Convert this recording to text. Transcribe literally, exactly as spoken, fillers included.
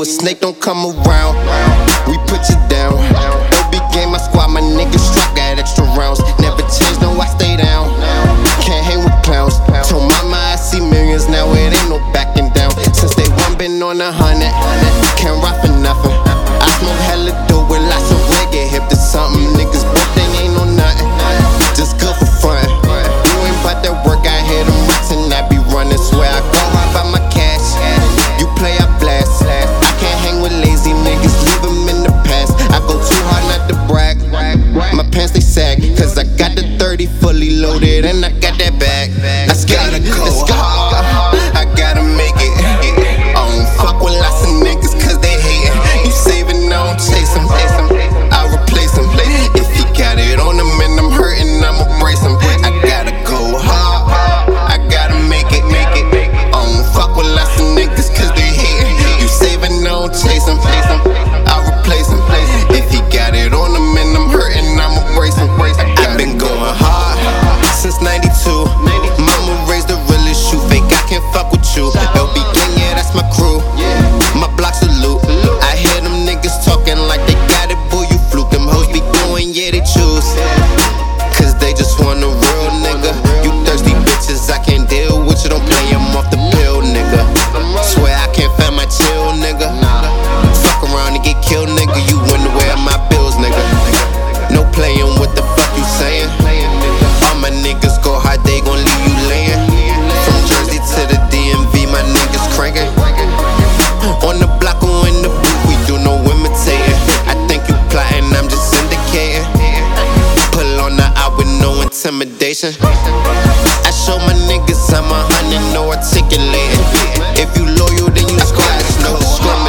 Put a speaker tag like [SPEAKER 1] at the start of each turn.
[SPEAKER 1] a snake, don't come around. We put you down. O B game, my squad, my niggas struck, got extra rounds. Never change, no, I stay down. Can't hang with clowns. Told mama I see millions, now it ain't no backing down. Since day one, been on a hundred. Can't rock for nothing. I smoke hella dope with lots of weed, get hip to something. Niggas broke, they ain't no nothing. Just good for fun. You ain't bout that work, I hit them rocks and I be running. Swear I go hard by my cash. You play, I blast. I can't hang with lazy niggas, leave them in the past. I go too hard not to brag. My pants they sag, cause I got the thirty fully loaded and I got that bag. I gotta go hard, I gotta make it. I don't fuck with lots of niggas cause they hatin'. You saving, I don't chase them. I replace them. If he got it on him and I'm hurting, I'ma brace him. I gotta go hard, I gotta make it. I don't fuck with lots of niggas cause they hatin'. You saving, I don't chase them. I replace him. If he got it on him and I'm hurting, I'ma brace him. I've been going hard since ninety-two. Mama raised the realest, you fake, I can't fuck with you. L B gang, yeah, that's my crew. My block salute. I hear them niggas talking like they got it, boo, you fluke. Them hoes be doing, yeah, they choose. Cause they just want a real nigga. You thirsty bitches, I can't deal with you, don't play him off the pill, nigga. Swear I can't find my chill, nigga. Fuck around and get killed, nigga. You wonder where my bills, nigga. No playing, what the fuck you saying? All my niggas go hard, they gon' leave you laying. From Jersey to the D M V, my niggas cranking. On the block or in the booth, we do no imitating. I think you plotting, I'm just indicating. Pull on the eye with no intimidation. I show my niggas I'm a hundred, no articulating. If you loyal, then you squash, no discrimination.